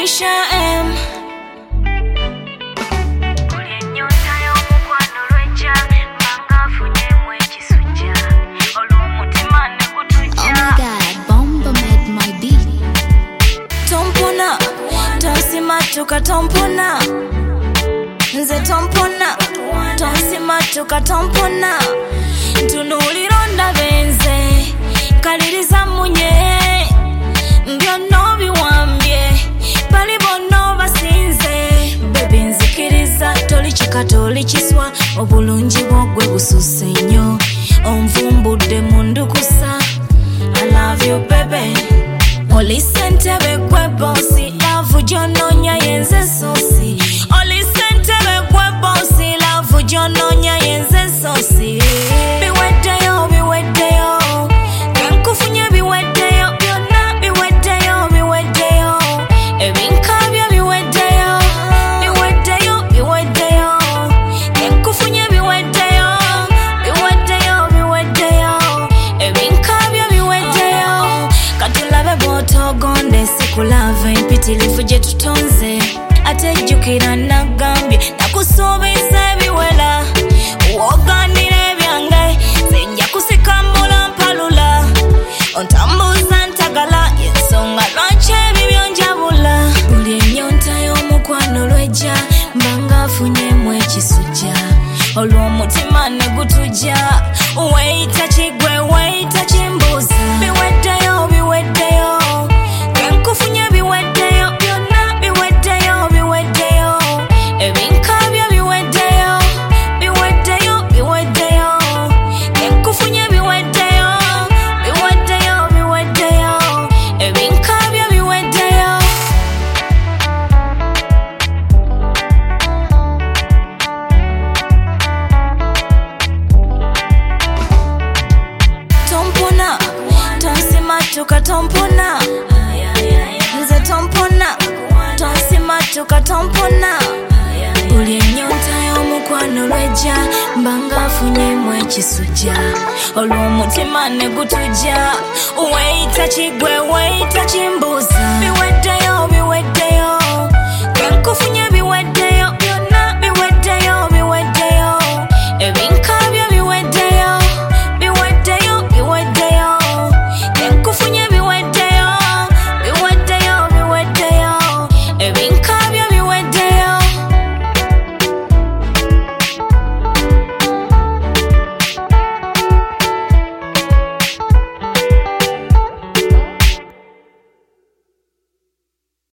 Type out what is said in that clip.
shame. Tompona, tonsimatuka tompona. Nze tompona, tonsimatuka tompona. Tunulironda benze, kaliriza munye. Byonna biwambye, bali bonna basinze. Baby nzikiriza, tolichika tolichiswa. Obulungi bwogwe bususse nnyo. Onvumbudde mundukusa. I love you baby. Oli sentebe gwe bossy, love gyononya yenze sosi. Oli sentebe gwe bossy, love gyononya yenze sosi. Biweddeyo, biweddeyo, kenkufunye biweddeyo, byonna biweddeyo, biweddeyo. Ebinkabya biweddeyo, biweddeyo, biweddeyo, kenkufunye biweddeyo, biweddeyo, biweddeyo. Ebinkabya biweddeyo, katulabe bw'otogonde sikulave mpitirivu gye tutonze. Ate jjukira nagambye nakusuubiza ebiwera. Wogandira ebyange zinja kusikambula mpalula. Ontambuza ntagala ensonga lwaki ebibyo njabula. Buli ennyonta y'omukwano lwejja mbanga afunyemu ekisujja. Olw'omutima ne gutujja weeyita kigwe weeyita kimbuuza. Biweddeyo, biweddeyo, kenkufunye biweddeyo, byonna biweddeyo, biweddeyo. Ebinkabya biweddeyo, biweddeyo, biweddeyo, kenkufunye biweddeyo, biweddeyo, biweddeyo. Ebinkabya biweddeyo. Tompona, tonsimatuka tompona. Nze tompona, tonsimatuka tompona. Buli ennyonta y'omukwano lwejja mbanga afunyemu ekisujja. Olw'omutima ne gutujja weeyita kigwe weeyita kimbuuza. Biweddeyo, biweddeyo, kenkufunye